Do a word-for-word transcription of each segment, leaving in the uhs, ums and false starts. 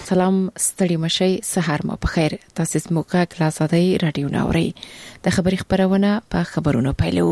سلام ستړي مشي سحر مو په خیر. تاسو سموکا کلاسادي رادیو ناوري د خبري خبرونه په خبرونو پیلو.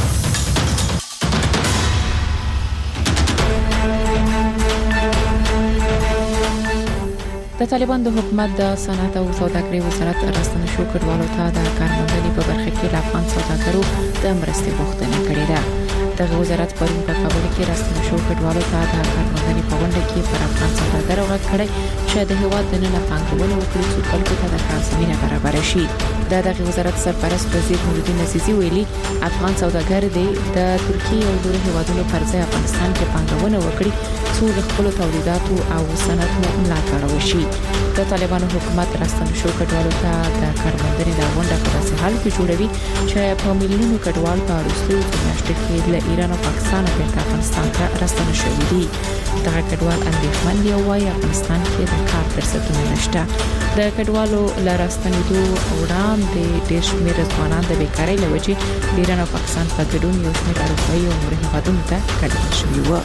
د طالبان د حکومت د صنعت او سوداګرۍ وزارت راستنه شو کډوالو ته د کارمندنې په برخه کې د افغان سوداګرو د مرستې غوښتنه کړې ده. د وزارت پرون په کابل کې راستنه شو کډوالو ته د کارمندنې په غونډه کې پر افغان سوداګرو غږ کړی چې د هیواد د نن پانګونې وکړي چې خلکو ته د کار زمينه برابر شي. د دغه وزارت سرپرست وزیر نورالدین عزیزی ویلي افغان سوداګر د ترکیه او نورو هیوادونو پر ځای افغانستان کې پانګونه وکړي څو د خپل تولیداتو او صنعت ملاتړ وشي. د طالبانو حکومت راستنه شو کډوالو ته د کارمندنې د غونډه په داسې حال کې جوړوي چې په میلیونونو کډوال په وروستیو میاشتو کې له ایران او پاکستان بیرته افغانستان ته راستنه شوي دي. دغه کډوال اندېښمن دي او وايي افغانستان کې د کار فرصتونه نشته. د کډوالو لراستنېدو وړاندې ډېر شمېر ځوانان د بیکارۍ له وجې د ایران او پاکستان په ګډون یو شمېر اروپایي او نورو هیوادونو ته کډوال شوي وو.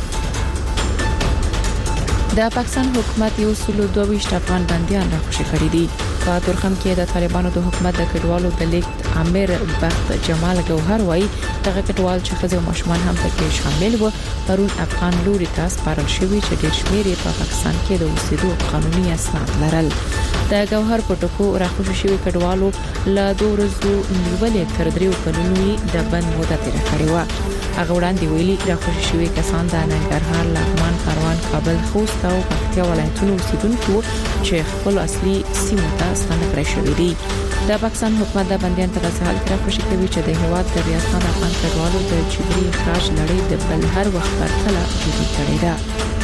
د پاکستان حکومت یو سل دوه ویشت افغان بنديان راخوشي کړی دي. په تورخم کې د طالبانو د حکومت د کډوالو د لیک امیر بخت جمال ګوهر وایي دغه کډوال چې خزه او ماشومان هم پکې شامل وو پرون افغان لوري ته سپارل شوی چې ډېر شمېر په پاکستان کې د اوسېدو قانوني اسناد لرل. د ګوهر پټکو راخوشي شوی کډوالو له دوه ورځو نیولې تر دریو کلونو د بند موده تیر کړی و. هغه وړاندې ویلي راخوشي شوی کسان د ننګرهار، لغمان، کاروان، کابل، خوست او پکتیا ولایتونو اوسیدونکو چې خپل اصلي سیمو ته ستنه کړی شوی دي. د پاکستان حکومت د بنديان په داسې حال کې راخوشي کوي چې د هیواد د ریاستان افغان کډوالو د جبري اخراج لړۍ د بل هر وخت پرتله جدي کړې ده.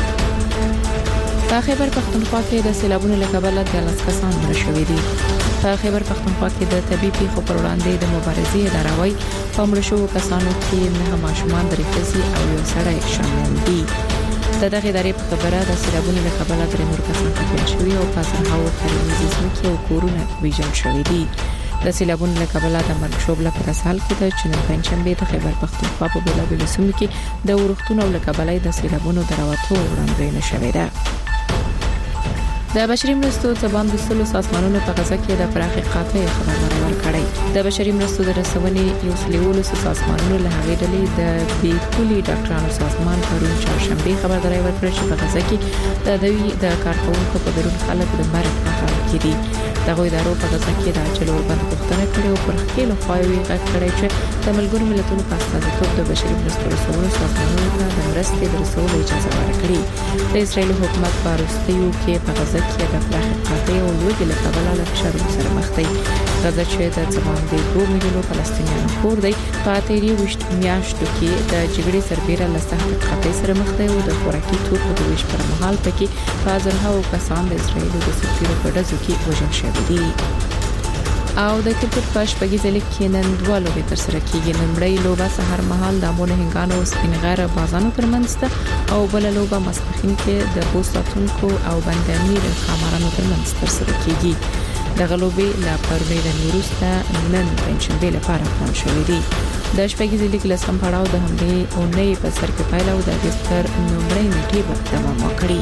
په خیبر پختونخوا کې د سیلابونو له کبله د لاس کسان مړ شوي دي. په خیبر پختونخوا کې د طبي پیښو پر وړاندې د مبارزې اداره وايي په مړ شوو کسانو کې نه ماشومان درې ښځې او یو سړی شامل دي. د دغه ادارې په خبره د سیلابونو له کبله درې نور کسان ټپیان شوي او په زرهاو کرنیزې ځمکې او کورونه ویجاړ شوي دي. د سیلابونو له کبله د مرګ شوبله په داسې حال کې ده چې نن پنځشنبه د خیبر پختونخوا په بېلابېلو سیمو کې د ورښتونو له کبله د سیلابونو د راوتو وړاندوینه شوې ده. د بشري مرستو ځبان د سلو سازمانونو په غزا کې د پراخي قاطع خبرونه ورکړی. د بشري مرستو د رسونې یو سلوولو سازمانونو له هغې ډلې د بي پولي ډاکټرانو سازمان پرون چهارشنبه خبرداري ورکړه چې په غزا کې د دوی د کارکونکو په ګډون خلک د مرګ په حال کې دي. دغه ادارو په غزا کې د اجل او بند غوښتنه کړې او پر خپل خواوي غږ کړی چې د ملګرو ملتونو په استازیتوب د بشري مرستو رسولو سازمانونو ته د مرستې د رسولو اجازه ورکړي. د اسرایل حکومت په وروستیو کې په غزا کې د پراخ قاطع او لوږې له کبله له فشارونو سره مخ دی. غزا چې د څومره دوه میلیونو فلسطینیانو کور دی په تیری وشت میاشتو کې د جګړې سربېره له سخت قاطع سره مخ دی او د خوراکي توکو د ویش پر مهال پکې هزارهاو کسان د اسرایل د سفیر په ډزو کې وژل شوي دي. او د کرکټ په شپږیزه لیګ کې نن دوه لوبې ترسره کیږي. نمبرې لوبه سحر مهال د امونه هنګانو سپینغره بازانو ترمنځ ده او بل لوبه ماسپښین کې د بوساتونکو او بندامیر خامارانو ترمنځ ترسره کیږي. دغه لوبې لا پرونی د وروسته نن پنځشنبه لپاره پلان شوې دي. د شپږیزه لیګ لسم پړاو د همدې اونۍ په سر کې پایله او د اگست نمبرې نیټه به دوام وکړي.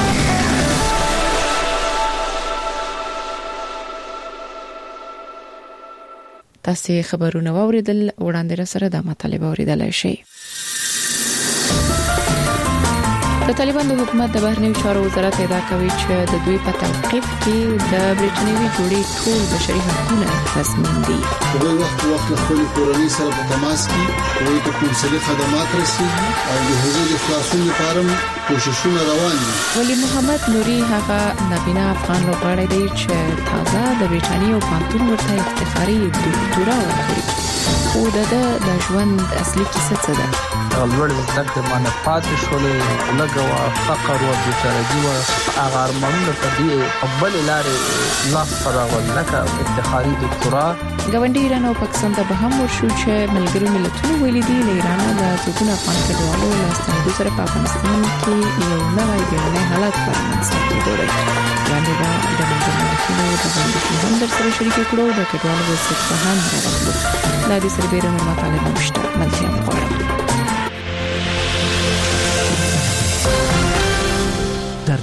تاسو خبرونه واوریدل وړاندې را سره د مطالبه اوریدلای شئ. د طالبان د حکومت د بهرنیو چارو وزارت ادعا کوي چې د دوی په توقيف کې د برېټانوي جوړې ټول بشري حقوقونه تضمین دي. په وخت وخت خپل کورنۍ سره په تماس کې دوی ته کومسلي خدمات رسیږي او د حقوقو د خلاصون لپاره کوششونه روان دي. ولی محمد نوري هغه نابینا افغان لوبغاړی دی چې تازه د برېټانیا او پانتون ورته افتخاري ډاکټورا ورکړي. او د د ژوند اصلي کیسه څه ده؟ ولور زده د باندې پاتې شولې لګوا فقر او بیچارهګي او هغه ارمانونه په دې خپل لارې لاس سره ولکه افتخاري ډاکټورا. ګاونډي ایران او پاکستان ته به هم ورشو چې ملګرو ملتونو ویلي دي له ایران د څوکونه افغان کډوالو لاستنیدو سره په افغانستان کې یو نوی بیړنی حالت پرمنځته کېدلی. باندې دا د ملګرو ملتونو د باندې هم در سره شریک کړو د کډوالو وضعیت په هم راغلو. دا د سربېره نور مطالب نشته. ملتیا غواړم. در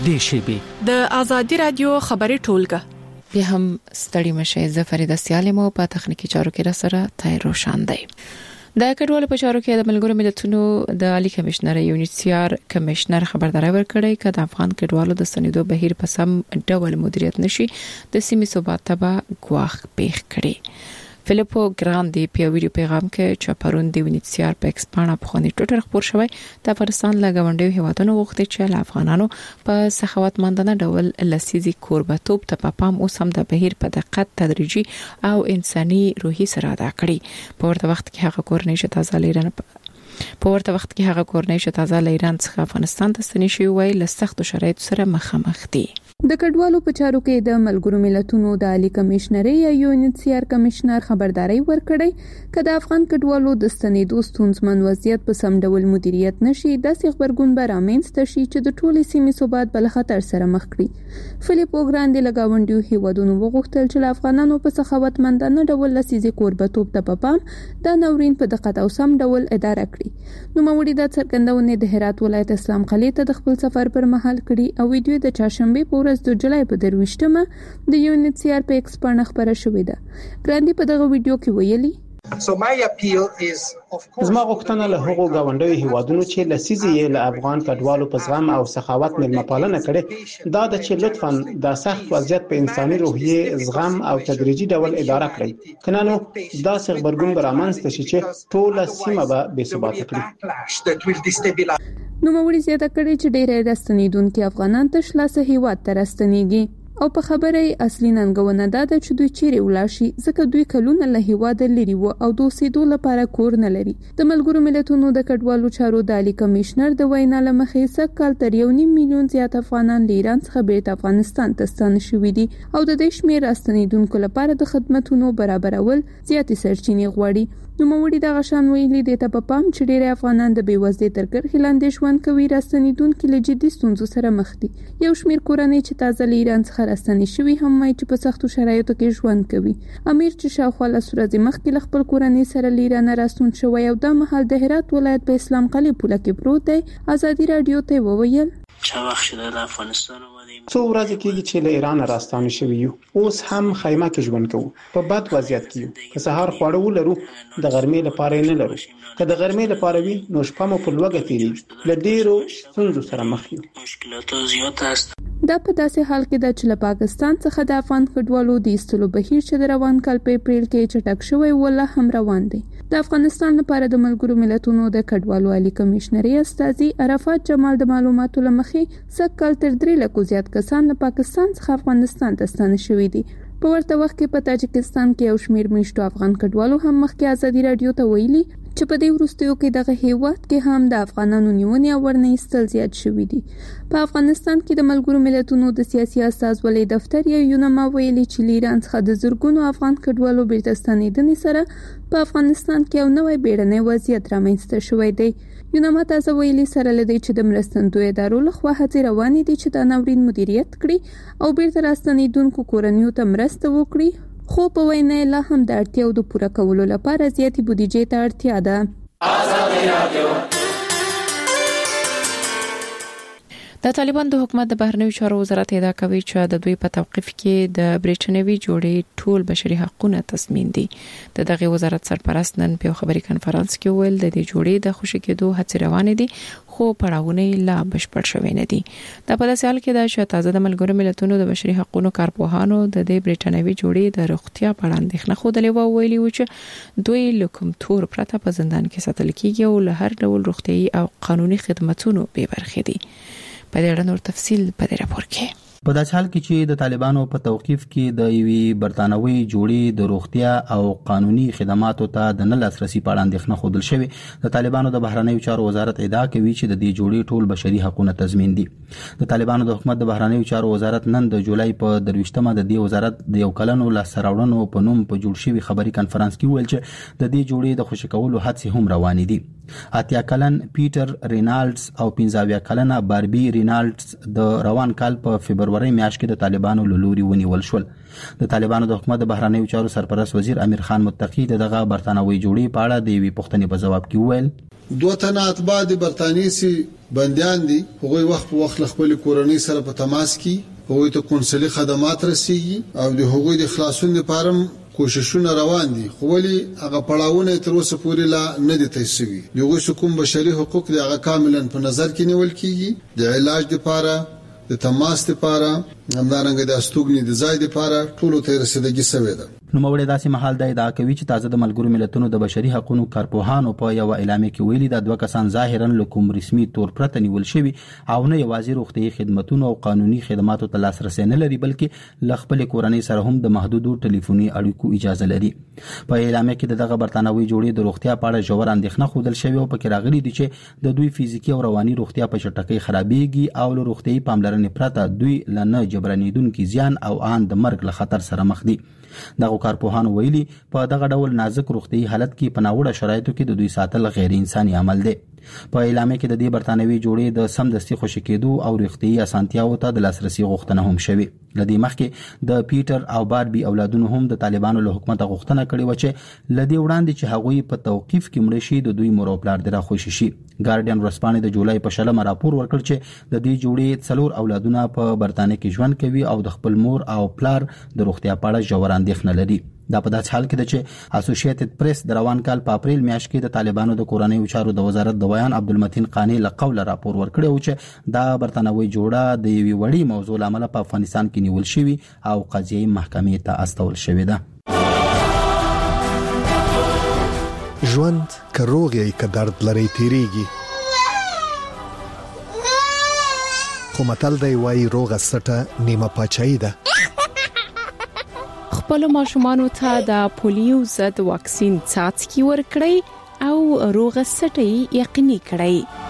اوږدې شیبې د ازادي رادیو خبري ټولګه بیا هم ستړي مشه زفریده سیالمو په تخنیکی چارو کې را سره تای روشن دی. د کډوالو په چارو کې د ملګرو ملتونو د عالی کمشنر یونیسیار کمشنر خبرداري ورکړې چې د افغان کډوالو د سندو بهیر په سم ډول مدیریت نشي د سیمې ثبات ته ګواښ پیښ کړي. فلیپو ګراندي په ویډیو پیغام کې چې پرون د یونیسیار په ایکسپانا په خونی ټوټر خبر شوی د افغانستان له غونډې هیوادونو وخت چې له افغانانو په سخاوتمندانه ډول لسیزي کوربتوب ته پام اوس هم د بهیر په دقت تدریجي او انساني روحي سره ادا کړي. په ورته وخت کې هغه کورنۍ چې تازه لیران په ورته وخت کې هغه کورنۍ چې تازه لیران څخه افغانستان ته ستنې شوی وای له سختو شرایطو سره مخامخ دي. د کډوالو په چارو کې د ملګرو ملتونو د عالی کمشنر یا یونیسیار کمشنر خبرداري ورکړی چې د افغان کډوالو د ستنېدو ستونزمن وضعیت په سم ډول مدیریت نشي د خبرګون برامنځته شي چې د ټولې سیمې ثبات بل خطر سره مخ کړي. فلیپو ګراندي لګاونډیو هیوادونو وغوښتل چې افغانانو په سخاوتمندانه ډول لسیزي کوربتوب ته پام د نورین په دقت او سم ډول اداره کړي. نو موري د څرګندونې د هرات ولایت اسلام قلعه ته د خپل سفر پر مهال کړي او ویډیو د چاشنبه په ورځ د جولای په درويشتمه د یونیسیار په ایکسپانا خبره شوې ده. ګراندي په دغه ویډیو کې ویلي So my appeal is of course زما غوښتنه له هغو گاونډیو هیوادونو چې لسیزي یې له افغان کډوالو په زغم او سخاوت مېلمه پالنه کړي دا د چې لطفاً د سخت وضعیت په انساني روحیه زغم او تدریجي ډول اداره کړي کنه نو دا څنګه خبرګون برامنځته شي چې ټول سیمه به بې ثبات کړي. نو موري زیاته کړي چې ډېر راستنیدونکو افغانان تش لاسه هیواد ته راستنیږي او په خبره اصلي ننګونه ده چې دوی چیرې ولاشي ځکه دوی کلونه له هیواد لري وو او د اوسېدو لپاره کور نه لري. د ملګرو ملتونو د کډوالو چارو د عالی کمشنر د وینا لمخې سک کال تر یو نیم میلیون زیات افغانان له ایران څخه بیرته افغانستان ته ستانه شوي دي او د دې شمېر راستنیدونکو لپاره د خدماتو برابرول زیاتې سرچینې غواړي. نو موري د غشان ویلي د ته په پام چې ډېر افغانان د بیوزدۍ تر کرښې لاندې ژوند کوي راستنیدونکو له جدي ستونزو سره مخ دي. یو شمېر کورنۍ چې تازه له ایران څخه راستنې شوي هم مای چې په سختو شرایطو کې ژوند کوي. امیر چې شاوخوا له سورځ مخکې له خپل کورنۍ سره لیرانه راستون شوی او د مهال د هرات ولایت په اسلام قلعه پوله کې پروت دی ازادي رادیو ته وویل چا وخت شده د افغانستان څو ورځې کېږي چې له ایران راستانه شوی یو اوس هم خیمه کې ژوند کوو په بد وضعیت کې یو که سهار خواړه ولرو د غرمې لپاره نه لرو که د غرمې لپاره وي نو شپه مو په لوګه تیریږي له ډیرو ستونزو سره مخ یو. مشکلات زیات است. دا په داسې حال کې د چې له پاکستان څخه د افغان کډوالو د ایستلو بهیر چې د روان کال په اپریل کې چټک شوی ولا هم روان دی. د افغانستان لپاره د ملګرو ملتونو د کډوالو عالی کمشنري استاذي عرفات جمال د معلوماتو لمخې سک کال تر درې لکو زیات کسان له پاکستان څخه افغانستان ته ستانه شوي دي. په ورته وخت کې په تاجکستان کې یو شمېر میشتو افغان کډوالو هم مخکې ازادي رادیو ته ویلي چې په دې وروستیو کې دغه هیواد کې هم د افغانانو نیونې او ورنه ایستل زیات شوي دي. په افغانستان کې د ملګرو ملتونو د سیاسي استازولۍ دفتر یا یونما ویلي چې ایران څخه د زرګونو افغان کډوالو بیرته ستنېدنې سره په افغانستان کې یو نوی بیړنی وضعیت رامنځته شوی دی. یونما تاسو ویلي سره لدی چې د مرستندوی ادارو لخوا هڅې روانې دي چې د ناورین مدیریت کړي او بیرته راستنېدونکو کورنیو ته مرسته وکړي خو په وینا لا هم د اړتیاو د پوره کولو لپاره زیاتې بودیجې ته اړتیا ده. آزادي رادیو د طالبان د حکومت د بهرنیو چارو وزارت ادعا کوي چې د دوی په توقيف کې د بریټانوي جوړې ټول بشري حقوقونه تضمین دي. د دغه وزارت سرپرست نن په خبري کانفرنس کې ویل د دې جوړې د خوشی کېدو هڅې روانې دي خو پړاوونه لا بشپړ شوی نه دي. د په داسې حال کې د شتازه د ملګرو ملتونو د بشري حقوقو کارپوهانو د دې بریټانوي جوړې د روغتیا په اړه اندېښنه خوده لوي ویلي و چې دوی لکم تور پرته په زندان کې ساتل کیږي او له هر ډول روغتيایي او قانوني خدماتو به برخه دي. په دې اړه نور تفصیل په دې راپور کې. په داسې حال کې چې د طالبانو په توقيف کې د یوې برتانوي جوړې د روغتیا او قانوني خدماتو ته د نه لاسرسي په اړه اندېښنه خوده شوی د طالبانو د بهرنیو چارو وزارت ادعا کوي چې د دې جوړې ټول بشري حقوقونه تضمین دي. د طالبانو د حکومت د بهرنیو چارو وزارت نن د جولای په درويشتمه د دې وزارت د یو کلنو لاسراوړنو په نوم په جوړ شوی خبري کانفرنس کې ویل چې د دې جوړې د خوشی کولو هڅې هم روان دي. اتیا کلن پیټر رینالډز او پنځاویا کلنه باربي رینالډز د روان کال په فبرवरी میاشت کې د طالبانو لوري ونیول شول. د طالبانو د حکومت د بهرنیو چارو سرپرست وزیر امیر خان متقی دغه برتانوي جوړې په اړه د وی پښتنې په جواب کې ویل دوه تنه اتباع د برتانیې سي بنديان دي هغوی وخت په وخت خپل کورنۍ سره په تماس کې هغوی ته کونسلي خدمات رسیږي او د هغوی د خلاصون لپاره کوششونه روان دي خو ولي هغه پړاوونه تر اوسه پورې لا نه دي تیسوي دغه کوم بشري حقوق د هغه کاملا په نظر کې نیول کیږي د علاج لپاره د تماس لپاره همدارنګه د استوګنې د ځای لپاره ټولو ته رسیدګي شوې ده. نو موږ داسې محل د ادعا کوي چې تازه د ملګرو ملتونو د بشري حقوقو کارپوهانو په یو اعلامیه کې ویلي دا دوه کسان ظاهرا له کوم رسمي تور پرته نیول شوي او نه یوازې روغتيایي خدماتونو او قانوني خدماتو ته لاسرسي نه لري بلکې ل خپل کورنۍ سره هم د محدودو ټلیفوني اړیکو اجازه لري. په اعلامیه کې دغه برتانوي جوړې د روغتیا په اړه ژور اندېښنه خوندل شوی او پکې راغلي دي چې د دوی فزیکی او رواني روغتیا په چټکۍ خرابېږي او له روغتيایي پاملرنې پرته دوی لنه جبرانیدونکو زیان او ان د مرګ له خطر سره مخ دي. دغه کارپوهانو ویلي په دغه ډول نازک روغتيایي حالت کې په ناوړه شرایطو کې د دوی ساتل غیر انساني عمل دی. په اعلامیه کې د دې برتانوي جوړې د سمدستي خوشی کېدو او روغتيایي اسانتیاو ته د لاسرسي غوښتنه هم شوه. لدی مخکې د پیټر او باربي اولادونو هم د طالبانو له حکومت غوښتنه کړې و چې لدی وړاندې چې هغوی په توقيف کې مړ شي د دوی مور او پلار درا خوشی شي. ګارډین ورسپانې د جولای په شلمه راپور ورکړ چې د دې جوړې څلور اولادونه په برتانیې کې ژوند کوي او د خپل مور او پلار د روغتیا په اړه ژور اندېښنه لري. دا په داسې حال کې ده چې اسوسییټډ پریس د روان کال په اپریل میاشت کې د طالبانو د کورنۍ چارو د وزارت د بیان عبدالمتین قانی له قوله راپور ورکړی و چې دا برتانوي جوړه د یوې وړي موضوع لامل په افغانستان کې نیول شوی او قضیه محکمې ته استول شوې ده. ژوند که روغ یې که درد لري تیریږي خو متل دی وایي روغه سټه نیمه پاچاهي ده. خپل ماشومانو ته د پولیو ضد واکسین څاڅکي ورکړئ او روغه سټي یقیني کړئ.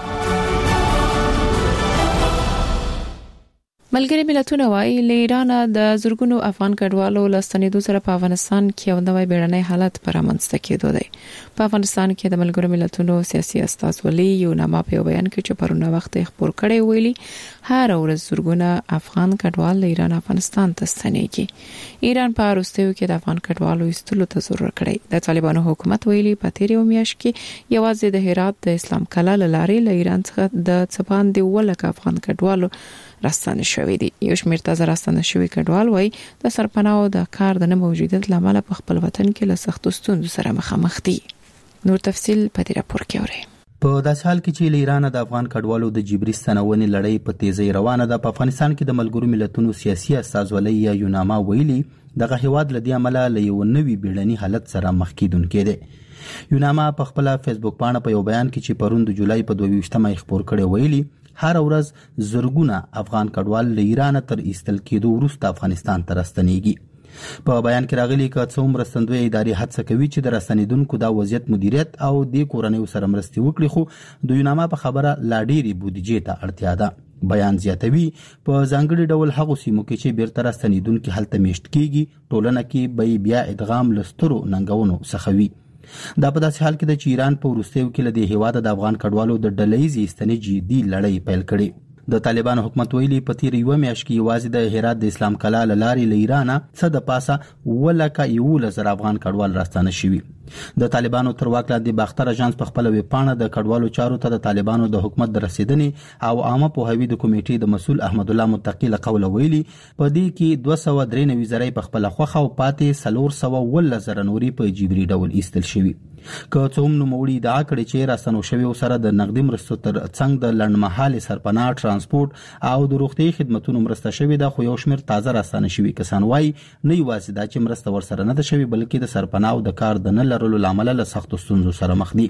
ملګری ملتونه وايي له ایران د زورګونو افغان کډوالو لستنیدو سره په افغانستان کې یو نوی بیړنی حالت پرامنځته کېدو دی. په افغانستان کې د ملګرو ملتونو سیاسي استازولي یو نامه په بیان کې چې پرونه وخت خبر کړي ویلي هر ورځ زورګونه افغان کډوال له ایران افغانستان ته ستنېږي. ایران په وروستیو کې د افغان کډوالو ایستلو ته زور کړی. د طالبانو حکومت ویلي په تیریو میاشت کې یوازې د هرات د اسلام کلا لارې له ایران څخه د څپان دی ولک افغان کډوالو راستانه شوې دي. یو شمېر تازه راستانه شوی کډوال وای د سرپناه او د کار د نه موجودیت لامل په خپل وطن کې له سختو ستونزو سره مخامخ دي. نور تفصيل په دې راپور کې اورئ. په داسې حال کې چې له ایران د افغان کډوالو د جبري ستنونې لړۍ په تیزی روانه ده په افغانستان کې د ملګرو ملتونو سیاسي استازولۍ یا یوناما ویلي دغه هیواد لدی عمله له یو نوي بیړني حالت سره مخ کېدونکې ده. یوناما په خپل فیسبوک باندې په یو بیان کې چې پروند جولای په دوه ویشتمه خبر کړي ویلي هر ورځ زرګونه افغان کډوال له ایران تر ایستل کېدو وروسته افغانستان ته راستنېږي. په بیان کې راغلي چې څو مرستندوی ادارې هڅه کوي چې د راستنیدونکو د وضعیت مدیریت او د کورنۍ سره مرستې وکړي خو د یوناما په خبره لا ډېری بودیجې ته اړتیا ده. بیان زیاتوي په ځانګړي ډول هغه سیمو کې چې بیرته راستنیدونکو هلته میشت کیږي ټولنه کې به بیا ادغام لسترو ننګونو څخه وي. دا په داسې حال کې د ایران په وروستیو کې له دې هیواده د افغان کډوالو د ډلهیزې ستنې جدي لړۍ پیل کړې. د طالبانو حکومت ویلي په تیر یو میاشت کې یوازې د هرات د اسلام کلا لارې له ایران څخه د پاسه ولکه یو لزر افغان کډوال راستانه شوي. د طالبانو تر واک لاندې باختر اژانس په خپل ویب پاڼه د کډوالو چارو ته د طالبانو د حکومت د رسیدنې او عامه پوهاوی د کمیټې د مسول احمد الله متقی له قوله ویلي په دې کې دوه سوه درې نوي زره په خپل خوخه او پاتې څلور سوه ول زره نوري په جبري ډول ایستل شوي. که څه هم نوموړي ادعا کړې چې راستنو شوي سره د نقدي مرستو تر څنګ د لنډمهالي سرپناه ترانسپورت او د روغتي خدماتو مرسته شوي ده خو یو شمېر تازه راستنه شوي کسان وایي نه یوازې دا چې مرسته ورسره نه ده شوي بلکې د سرپناه او د کار د نه لرلو لامل له سختو ستونزو سره مخ دي.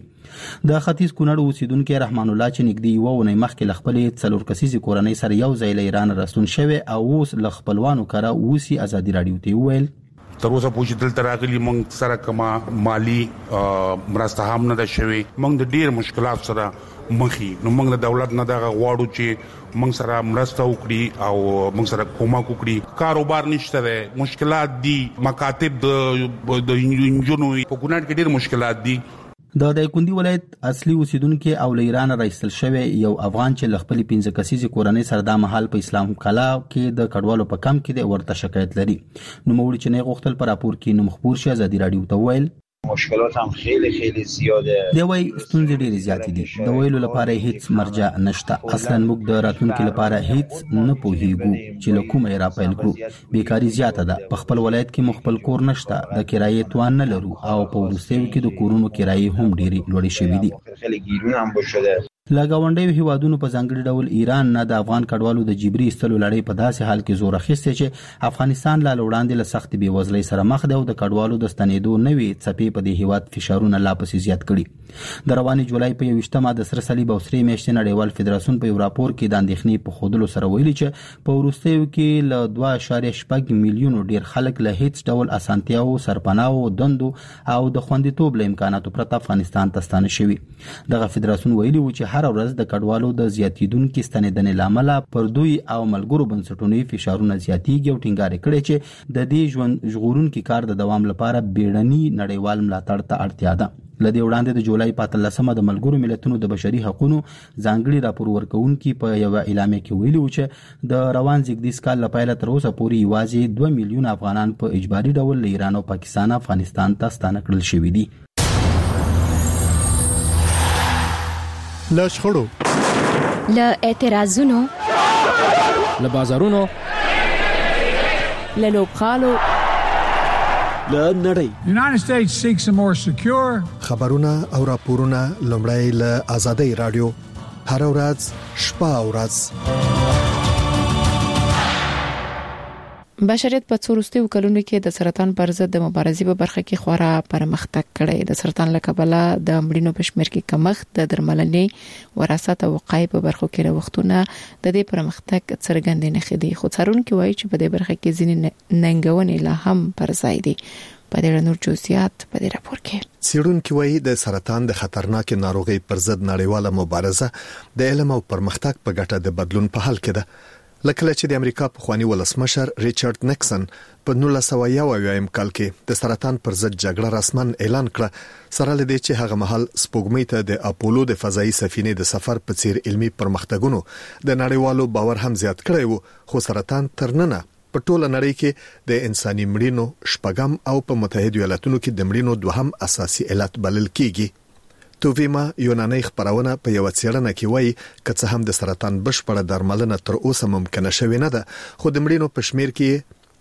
د ختیځ کونړ اوسیدونکو رحمان الله چې نږدې یو ونې مخکې له خپلې څلور کسیزې کورنۍ سره یو ځای له ایران راستون شوی او اوس له خپلوانو کره اوسي ازادي راډیو ته وویل تر اوسه پوښتنه دلته راغلي موږ سره کما مالی مرسته هم نه ده شوی موږ د ډیر مشکلات سره مخې نو موږ د دولت نه دغه غواړو چې موږ سره مرسته وکړي او موږ سره کومک وکړي. کاروبار نشته ده مشکلات دي مکاتب د انجونو په کونړ کې ډیر مشکلات دي. د دایکندي ولایت اصلي اوسیدونکو او له ایران راایستل شوی یو افغان چې ل خپل پنځه کسیزې کورنۍ سره د محل په اسلام کلا کې د کډوالو په کم کې د ورته شکایت لري. نو موږ چې نه غوښتل پر راپور کې نو مخبور شي ازادي راډیو ته ویل مشکلات هم خیلی خیلی زیاده. دی وای ستونزې ډېرې زیاتې دي. د ویلو لپاره هیڅ مرجع نشته. اصلا موږ د راتلونکو لپاره هیڅ نه پوهیږو چې له کومه را پیل کړو. بیکاری زیاته ده. په خپل ولایت کې مخبل کور نشته. د کرایې توان نه لرو او په وروستیو کې د کورونو کرایې هم ډېرې لوړې شوې دي. خیلی ګیرونه هم بشده. له گاونډیو هیوادونو په ځانګړي ډول ایران نه د افغان کډوالو د جبري استلو لړۍ په داسې حال کې زور اخیسته چې افغانستان لا وړاندې له سخت بیوزلۍ سره مخ دی او د کډوالو د ستنېدو نوې څپې په دې هیواد فشارونه لا پسې زیات کړي. د رواني جولای په یوشتمه د سره صلیب او سری میاشتې نړیوال فدراسیون په یو راپور کې د اندېښنې په خودلو سره ویلي چې په وروستیو کې له دوه اعشاریه شپږ میلیونو ډیر خلک له هیڅ ډول اسانتیاو سرپناو دندو او د خوندیتوب له امکاناتو پرته افغانستان ته ستانه شوي. دغه فدراسیون ویلي و چې هر ورځ د کډوالو د زیاتیدونکو ستنېدنې لامل پر دوی او ملګرو بنسټونو فشارونه زیاتېږي او ټینګار کړي چې د دې ژوند ژغورونکو کار د دوام لپاره بیړني نړیوال ملاتړ ته اړتیا ده. لدې وړاندې د جولای په اتلسمه د ملګرو ملتونو د بشري حقوقو ځانګړي راپور ورکونکي په یو اعلامیه کې ویلي و چې د روان زیږدیز کال لپاره تر اوسه پورې یوازې دوه میلیون افغانان په اجباري ډول له ایران او پاکستان افغانستان ته ستانه کړل شوي دي. له شخړو، له اعتراضونو، له بازارونو، له لوبخالو، له نړۍ. United States seeks a more secure. خبرونه او راپورونه لومړی له آزادۍ رادیو هر ورځ شپه او ورځ. بشریت په څورستیو کلونو کې د سرطان پر ضد د مبارزې په برخه کې خورا پرمختګ کړی. د سرطان له کبله د مړینو په شمېر کې کمښت، د درملنې، وراثت او وقایې په برخو کې نوښتونه د دې پرمختګ څرګندې نښې دي. خو څارونکي وایي چې په دې برخه کې ځینې ننګونې لا هم پر ځای دي. په دې نور جزئیات په دې راپور کې څېړونکي وایي د سرطان د خطرناک ناروغۍ پر ضد نړیواله مبارزه د علم او پرمختګ په ګټه د بدلون په حال کې ده. لکه چې د امریکا په خواني ولسمشر ریچارډ نیکسن په نولس سوه یو اویایم کال کې د سرطان پر ضد جګړه رسمن اعلان کړه، سره لدې چې هغه مهال سپوږمۍ ته د اپولو د فضایي سفینې د سفر په څیر علمي پرمختګونو د نړیوالو باور هم زیات کړی وو. خو سرطان تر ننه په ټوله نړۍ کې د انساني مړینو شپږم او په متحده ایالاتونو کې د مړینو دوهم اساسي علت بلل کیږي. توویما یوناني خبرونه په یو څېړنه کې وایي چې هم د سرطان بشپړه درملنه تر اوسه ممکنه شوې نه ده، خو د مړینو په شمېر کې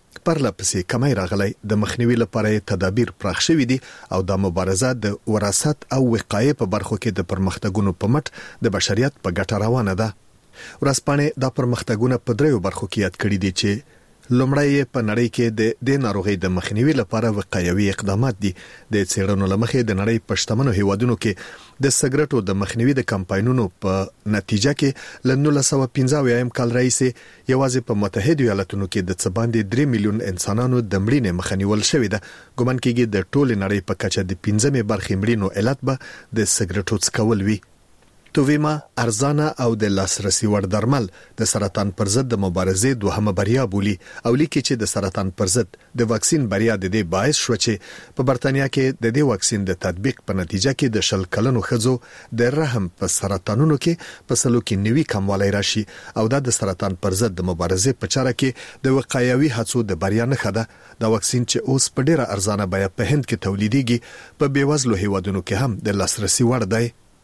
پرلپسې کمی راغلی. د مخنیوي لپاره تدابیر پراخ شوي دي او د مبارزه د وراثت او وقایې په برخو کې د پرمختګونو په مټ د بشریت په ګټه روانه ده. ورځپاڼې د پرمختګونو په دریو برخو کې یاد کړي دي چې لومړی په نړۍ کې د د ناروغۍ د مخنیوي لپاره وقایوي اقدامات دي. د څېړنو لمخې د نړۍ په شتمنو هیوادونو کې د سګرټو د مخنیوي د کمپاینونو په نتیجه کې ل نولس سوه پنځه اویایم کال راهیسې یوازې په متحده ایالاتونو کې د څه باندې درې میلیون انسانانو د مړینې مخنیول شوې ده. ګومان کېږي د ټولې نړۍ په کچه د پنځمې برخې مړینو علت به د سګرټو څکول وي. توویما ارزانه او د لاسرسي وړ درمل د سرطان پر ضد د مبارزې دوهمه بریا بولی او لیکي چې د سرطان پر ضد د واکسین بریا د دې باعث شو چې په برتانیا کې د دې واکسین د تطبیق په نتیجه کې د شل کلنو ښځو د رحم په سرطانونو کې په سلو کې نوي کموالی راشي او دا د سرطان پر ضد د مبارزې په چاره کې د وقایوي هڅو د بریا نښه ده. دا واکسین چې اوس په ډیره ارزانه بیه په هند کې تولیدېږي په بیوزلو هیوادونو کې هم د لاسرسي وړ دی.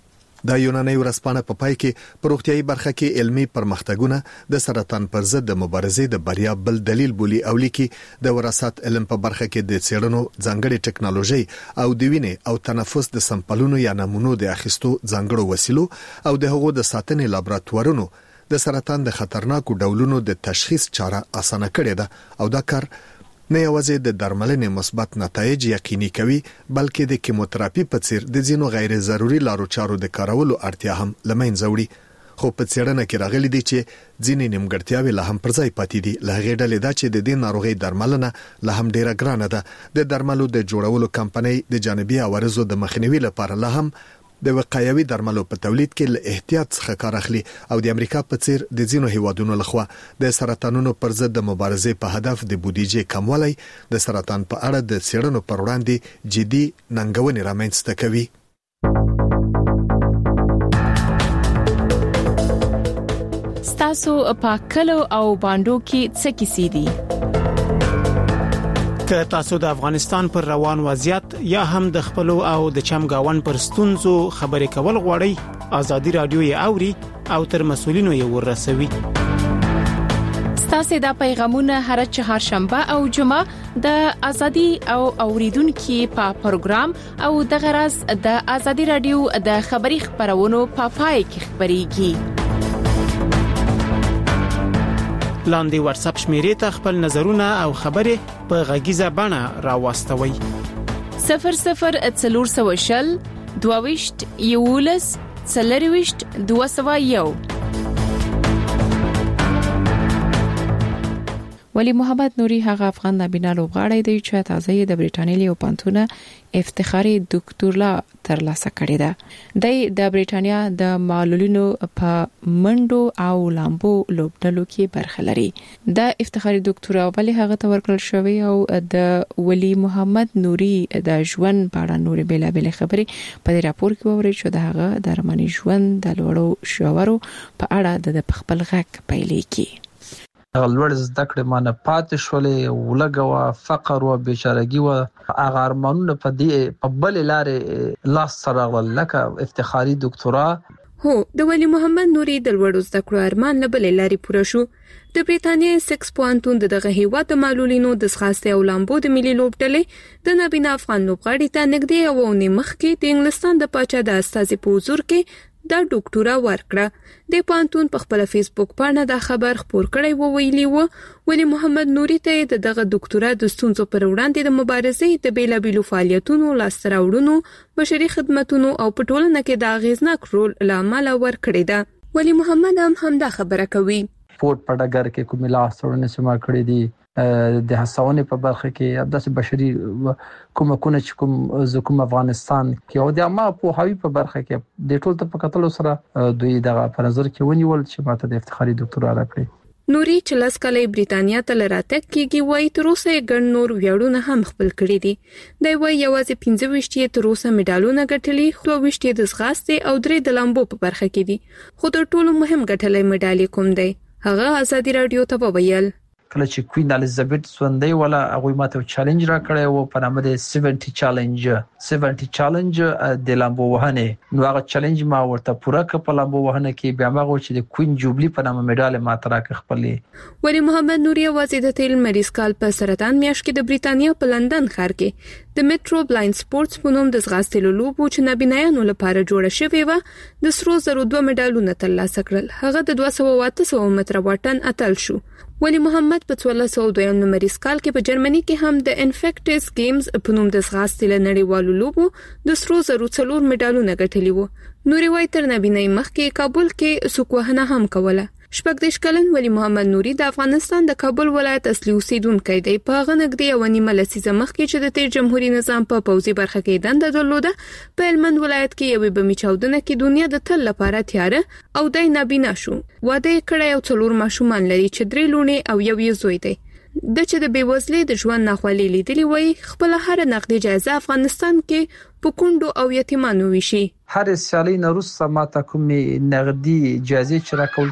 د یوناني ورځپاڼه په پای کې په روغتيایي برخه کې علمي پرمختګونه د سرطان پر ضد د مبارزې د بریا بل دلیل بولی او لیکي د وراثت علم په برخه کې د څېړنو ځانګړي ټکنالوژي او د وینې او تنفس د سمپلونو یا نمونو د اخیستو ځانګړو وسیلو او د هغو د ساتنې لابراتوارونو د سرطان د خطرناکو ډولونو د تشخیص چاره اسانه کړې ده او دا کار نه یوازې د درملنې مثبت نتایج یقیني کوي بلکې د کیموتراپي په څیر د ځینو غیر ضروري لارو چارو د کارولو اړتیا هم لمنځه وړي. خو په څېړنه کې راغلي دي چې ځینې نیمګړتیاوې لا هم پر ځای پاتې دي. له هغې ډلې دا چې د دې ناروغۍ درملنه لا هم ډیره ګرانه ده. د درملو د جوړولو کمپنۍ د جانبي عوارضو د مخنیوي لپاره لا هم د وقایوي درملو په تولید کې له احتیاط څخه کار اخلي او د امریکا په څیر د ځینو هیوادونو لخوا د سرطانونو پر ضد د مبارزې په هدف د بودیجې کموالی د سرطان په اړه د څېړنو پر وړاندې جدي ننګونې رامنځته کوي. ستاسو په کلو او باندو کې څه کیسې دي؟ که تاسو د افغانستان پر روان وضعیت یا هم د خپل او د چمګاون پر ستونزو خبرې کول غواړئ، آزادي رادیو یې اوري او تر مسولینو یې ورسوي. تاسو د پیغامونه هر چهارشنبه او جمعه د ازادي او اوریدونکو په پروګرام او د غرض د ازادي رادیو د خبري خبرونو په پای کې خبريږي. لاندې واتس اپ شمیرې ته خپل نظرونه او خبرې په غږیزه بڼه راوستوي. صفر صفر څلور سوه شل دوهويشت یولس څلرويشت دوه سوه یو. ولی محمد نوري هغه افغان نابینا لوبغاړی دی چې تازه د بریټانیا لیو پانتونه افتخاري ډاکټورلا ترلاسه کړې ده. د بریټانیا د معلولینو په منډو او لامبو لوبډلو کې برخه لري. د افتخاري ډاکټورا ولې هغه ته ورکړل شوی او د ولی محمد نوري د ژوند په اړه نورې بیلابل خبرې په دې راپور کې ووري چې د هغه د رمنی ژوند د لوړو شاورو په اړه د خپل غږ پیلې کې لوړ زده کړې مانه پاتې شولې ولګوا فقر او بیچارهګي او هغه ارمانونه په دې په بل لارې لاس سره لکه افتخاري ډاکټورا. هو د ولی محمد نوري د لوړ زده کړو ارمان له بل لارې پوره شو. د بریټانیا سکس پوانتون دغه هیواد معلولینو د ځغاستې او لامبو د ملي لوبډلې د نابینا افغان لوبغاړي ته نږدې او نیمخ کې د انګلستان د پاچا د استازي په حضور کې دا ډاکټورا ورکړه. د پانتون په خپل فیسبوک باندې دا خبر خپور کړی و ویلي و ولی محمد نوري ته د دغه ډاکټورا د ستونزو پر وړاندې د مبارزې د بیلابیلو فعالیتونو لاسته راوړنو بشري خدماتونو او په ټولنه کې د اغیزناک رول لامل ورکړی ده. ولی محمد هم همدا خبره کوي. سپورت په ډګر کې کوم لاسته سما کړی دي د هڅونې په برخه کې داسې بشري کومکونه چې کوم زکوم افغانستان کې او د ما په هاوی په برخه کې د ټول ته په قتل سره دوی دغه په نظر کې ونیول چې ماته د افتخاري ډاکټورا راکړي. نوري چې لاس کالي بریټانیا ته لراتک کېږي وای تر اوسه ګڼ نور ویاړونه هم خپل کړی دي. دا وای یوازې پنځه ویشت تر اوسه میډالونه ګټلي، خو ویشت د ځغاستې او درې د لامبو په برخه کې دي. خو تر ټولو مهم ګټلې میډالي کوم دی؟ هغه ازادي رادیو ته وویل کله چې کوین الیزابت سوندې ولا هغه ماته چیلنج را کړی او په نامه د سبعین چیلنج سبعین چیلنج د لامبو وهنه نو هغه چیلنج ما ورته پوره کړ په لامبو وهنه کې بیا ما چې د کوین جوبلی په نامه میډال ما ترا کې خپلې. ولی محمد نوري وزیر د تیل مریض کال په سرطان میاشت کې د بریټانیا په لندن ښار کې د میټرو بلایند سپورتس په نوم د ځغاستې لوبو چې نابینایانو لپاره جوړه شوې و د سرو زرو دوه میډالونه ترلاسه کړل. هغه د دوه سوه اته سوه متره واټن اتل شو. ولی محمد په څوارلس سوه دویم نمبر کال کې په جرمني کې هم د انفیکټس گیمز په نوم د ځغاستې له نړیوالو لوبو د سرو زرو څلور میډالونه ګټلي وو. نوري وای تر نابینای مخکې کابل کې سوکوهنه هم کوله. شپږ دیش کلن ولی محمد نوري د افغانستان د کابل ولایت اصلي اوسیدونکی دی. په هغه نږدې یو نیمه لسیزه مخکې چې د تیر جمهوریت نظام په پوځي برخه کې دنده درلوده، په هلمند ولایت کې یوې بمي چاودنه کې دنیا د تل لپاره تیاره او دای نابینا شو. واده کړی او څلور ماشومان لري چې درې لوڼې او یو یې زوی دی. د چې د بیوزلۍ د ژوند ناخوالې لیدلې وای خپل هر نقدي جایزه افغانستان کې په کندو او یتیمانو ویشي. هر سیالي نروس سماته کومي نقدي جایزه چې راکول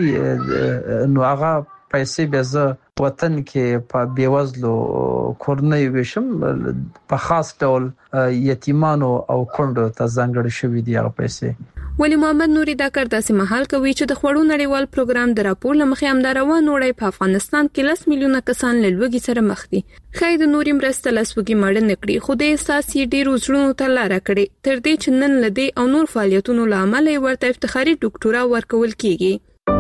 کیږي نو هغه پیسې به زه وطن کې په بیوزلو کورنۍ وشم په خاص ډول یتیمانو او کندو ته ځانګړي شوې دي هغه پیسې. ولی محمد نوري دا کار داسې مهال کوي چې د خوړو نړیوال پروګرام د راپور لمخې همداروان وړي په افغانستان کې لس میلیونه کسان له لوږې سره مخ دي. خای د نوري مرسته لسوږي مړ نه کړي خو د احساس یې ډیر وزړونو ته لار کړي تر دې چې نن لدی او نور فعالیتونو لامل ورته افتخاري ډاکټورا ورکول کیږي.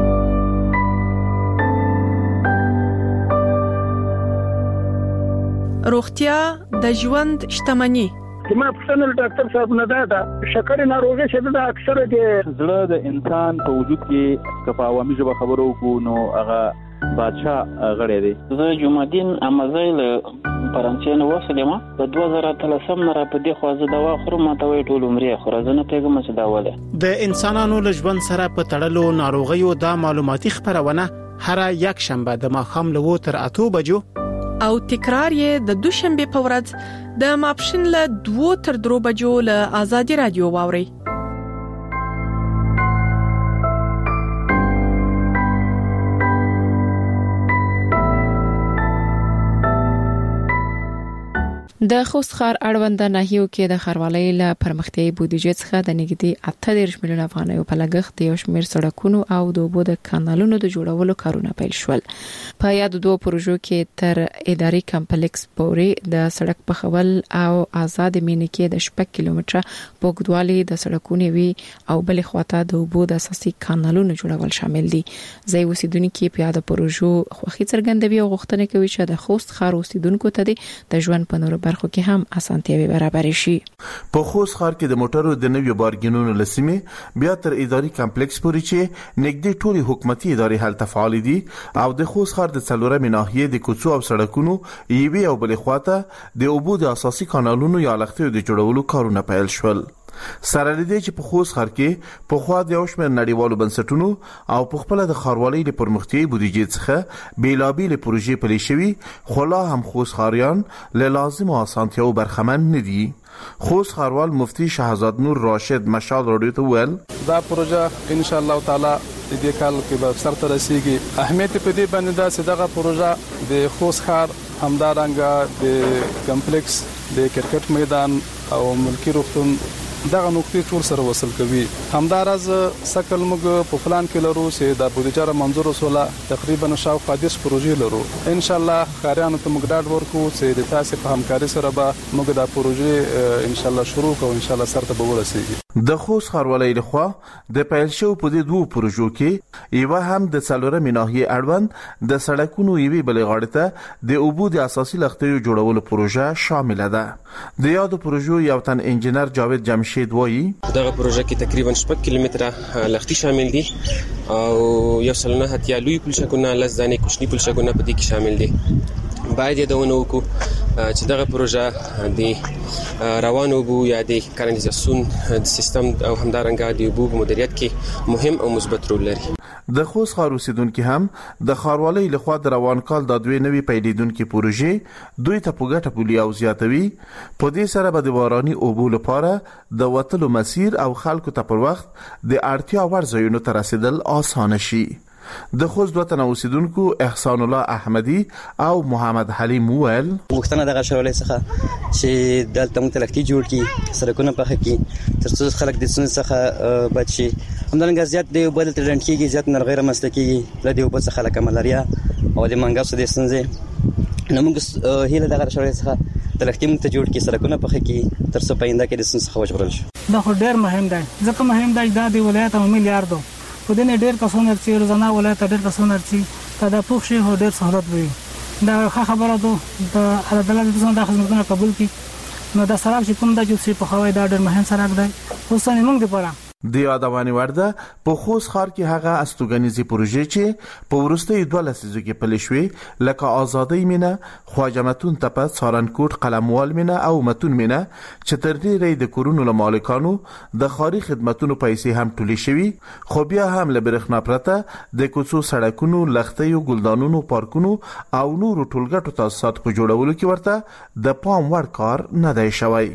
روغتیا د ژوند شتمنی. زما پرسنل ډاکټر صاحب نه دا شکر ناروغي چې د اکثره د زړه د انسان په وجود کې کفا عوامي ژبه خبرو کو نو هغه بادشاہ غړی دی. زه جمعدین امازیل فرانسې نو وسلم په دوه زره اتلسم نه را په دې خوازه دوا خورم ماته وی ټول عمرې خورزنه پیغام چې دا وله د انسانانو له ژوند سره په تړلو ناروغیو د معلوماتي خبرونه هر یک شنبه د ماښام له تر اته بجو او تکرار یې د دوشنبه په ورځ د ماپښین له دوه تر درو بجو له آزادي رادیو واوري. د خوست ښار اړوند ناحیو کې د ښاروالۍ له پرمختیايي بودیجې څخه د نږدې اته دېرش میلیون افغانیو په لګښت د یو شمېر سړکونو او د اوبو د کانالونو د جوړولو کارونه پیل شول. په یاد دوه پروژو کې تر اداري کمپلیکس پورې د سړک پخول او آزاد مینې کې د شپږ کیلومتره پوګدوالي د سړکونو وی او بلې خواته د اوبو د اساسي کانالونو جوړول شامل دي. ځای اوسیدونکو په یاد پروژو خوښي څرګندوي او غوښتنه کوي چې د خوست ښار اوسیدونکو ته د ژوند په نور برخو کې هم اسانتیاوي برابر شي. په خوست ښار کې د موټرو د نویو بارګینونو لسمه بیا تر اداري کمپلیکس پورې چې نږدې ټولي حکومتي ادارې هلته فعال دي او د خوست ښار د څلورمې ناحیې د کوڅو او سړکونو یوې او بلې خواته د اوبو د اساسي کانالونو یا لښتیو د جوړولو کارونه پیل شول. سره لدی چې په خوست ښار کې په خوا د یو شمېر نړیوالو بنسټونو او په خپل د ښاروالۍ د پرمختیايي بودیجې څخه بیلابېلې پروژې پلي شوي، خو لا هم خوست ښاریان له لازمو اسانتیاوو برخمن نه دي. خوست ښاروال مفتي شهزاد نور راشد مشال راډیو ته ویل دا پروژه ان شاء الله تعالی د دې کال کې به سر ته رسیږي. اهمیت په دې باندې دا چې دغه پروژه د خوست ښار همدارنګه د کمپلیکس د کرکټ میدان او ملکی روغتون دغه نقطې ټول سره وصل کوي. همدارز سکل موږ په پلان کې لرو چې د بودیجه منظور وسوله تقریبا شاوخوا دېرش پروژې لرو. ان شاء الله ښاریانو ته موږ ډاډ ورکوو چې د تاسو په همکاري سره به موږ دا پروژې ان شاء الله شروع کوو، ان شاء الله سره به ورسیږي. د خوست ښاروالۍ لخوا د پیل شو په دې دوه پروژو کې یو هم د څلورمې ناحیې اړوند د سړکونو یوې بلې غاړې ته د اوبو د اساسي لښتیو جوړولو پروژه شامل ده. د یادو پروژو یو تن انجنیر جاوید جمشید وایي دغه پروژه کې تقریبا شپږ کیلومتره لښتي شامل دي او یو سلنه هتیا لوی پلشکونه لس دانې کوچني پلشکونه په دې کې شامل دي. باید د ونو کو چې دغه پروژه د روانو اوبو یا د کانالیزاسیون د سیستم او همدارنګه د اوبو مدیریت کې مهم او مثبت رول لري. د خوست ښار اوسیدونکو هم د ښاروالۍ لخوا د روان کال د دوی نوي پیلېدونکو پروژې دوی ته په ګټه بولي او زیاتوي. په دې سره به د باراني اوبو لپاره د وتلو مسیر او خلکو ته پر وخت د اړتیا وړ ځایونو ته رسیدل آسانه شي. د خوست دوه تنه اوسیدونکو احسان الله احمدي او محمد حلیم ویل وختونه دغه شولې څخه چې دلته متلکتي جوړ کی سرکونه په حقي ترڅو خلک د سن څخه بچي. همدارنګه زیات دی بدل ترنټ کیږي، زیات نرغیر مسلکي لدی په څخه خلک ملاریا او د منګاس د سنځه نو موږ هیله دغه شولې څخه تلکتي مت جوړ کی سرکونه په حقي ترڅو پاینده کې د سن څخه وژغورل شي. دا خو ډیر مهم دی ځکه مهم دی دا د ولایت او میلیارډو په دې ډېر کسونه چې روزانه ولایت ډېر کسونه چې دا پوښ شي هو ډېر سہولت وي. دا ښه خبره ده د عدالت د څنګه خدمتونه قبول کی نو دا سره چې کوم د چې په خوای دا ډېر مهم سره دی خصوصا موږ لپاره. د یادوانې ورده په خوست ښار کې هغه استوګنیزي پروژې چې په ورستۍ دوه لسیزو کې پلي شوې لکه آزادۍ مینه، خواجه متون تپه، سارنکوټ، قلموال مینه او متون مینه چې تر ډېرې د کورونو له مالکانو د ښاري خدمتونو پیسې هم ټولې شوي، خو بیا هم له برېښنا پرته د کوڅو، سړکونو، لښتیو، ګلدانونو، پارکونو او نورو ټولګټو تاسیساتو په جوړولو کې ورته د پام وړ کار نه دی شوی.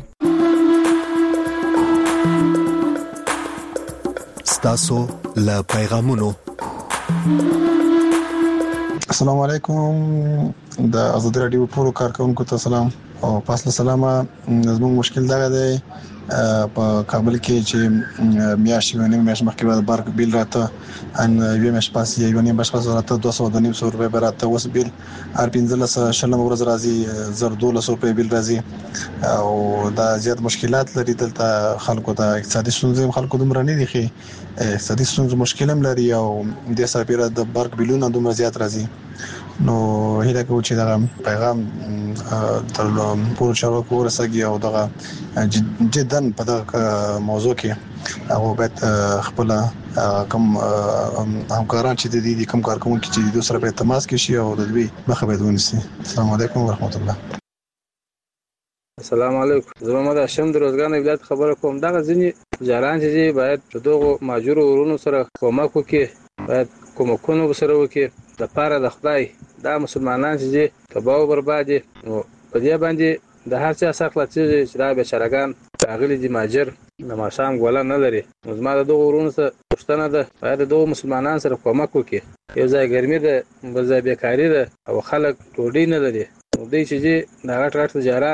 تاسو له پیغامونو السلام علیکم د آزادی رادیو پورو کارکونکو ته سلام او پاسله سلامه. زموږ مشکل دا دی په کابل کې چې میاشتې ونیم میاشت مخکې د بارک بیل راته ان یو میاشت پاسې یو نیم بشپړ راته دوه سوه د نیم سو روپۍ راته اوس بیل ار پنځلس شلم ورځ راځي زر دولس روپۍ بیل راځي او دا زیات مشکلات لري. دلته خلکو ته اقتصادي ستونزې خلکو دومره نه دي خې اقتصادي ستونزې مشکل هم لري او د سپیره د بارک بیلونه دومره زیات راځي. نو هیله کوم چې دا پیغام تر پورو چارو ورسېږي او دا جدا په دغه موضوع کې هغه باید خپل کوم همکاران چې د دې کوم کارکونکو چې د سره په تماس کې شي او د دې مخه باید ونیسي. السلام علیکم ورحمت الله. السلام علیکم. زما مده شم د روزګان ولایت خبره کوم. دا ځینې جاران چې باید دغه ماجور ورونو سره کومک وکړي، باید کومکونه سره وکړي د پاره د خدای. دا مسلمانان چې تباہ او برباد نو په دې باندې د هر څه سخت چې دا بیچارهګان راغلي دي ماجر د ماشام ګوله نه لري. نو زما د دغه ورونو سره پښتنه ده باید دغه مسلمانان سره کومک وکړي. یو ځای ګرمي ده، بل ځای بیکاری ده او خلک ډوډۍ نه لري. نو دوی چې دا غټ غټ تجارت